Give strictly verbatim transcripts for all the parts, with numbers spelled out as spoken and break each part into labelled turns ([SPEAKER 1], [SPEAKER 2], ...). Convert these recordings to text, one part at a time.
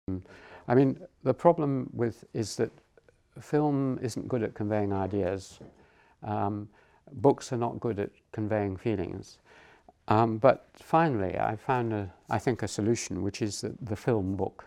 [SPEAKER 1] I mean, the problem with is that film isn't good at conveying ideas. Um, books are not good at conveying feelings. Um, but finally, I found, a, I think, a solution, which is the, the film book.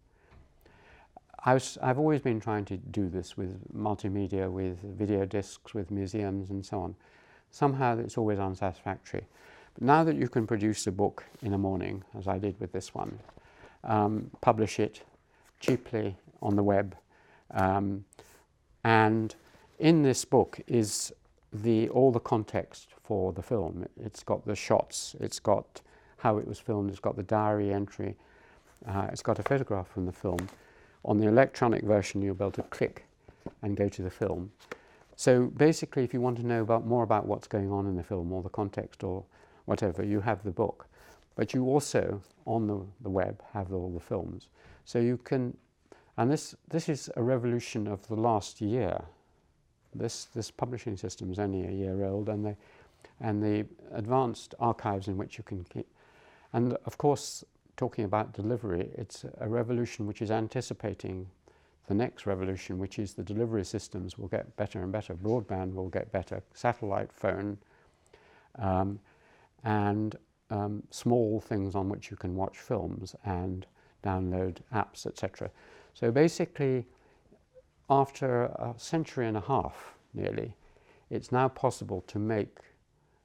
[SPEAKER 1] I was, I've always been trying to do this with multimedia, with video discs, with museums and so on. Somehow it's always unsatisfactory. But now that you can produce a book in a morning, as I did with this one, um, publish it cheaply on the web, um, and in this book is the, all the context for the film. It's got the shots, it's got how it was filmed, it's got the diary entry, uh, it's got a photograph from the film. On the electronic version, you'll be able to click and go to the film. So basically, if you want to know about more about what's going on in the film or the context or whatever, you have the book. But you also, on the, the web, have all the films. So you can, and this, this is a revolution of the last year. This, this publishing system is only a year old, and the, and the advanced archives in which you can keep. And of course, talking about delivery, it's a revolution which is anticipating the next revolution, which is the delivery systems will get better and better. Broadband will get better, satellite phone, um, and um, small things on which you can watch films and download apps, et cetera. So basically, after a century and a half, nearly, it's now possible to make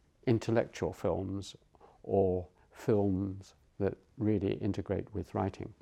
[SPEAKER 1] intellectual films or films that really integrate with writing.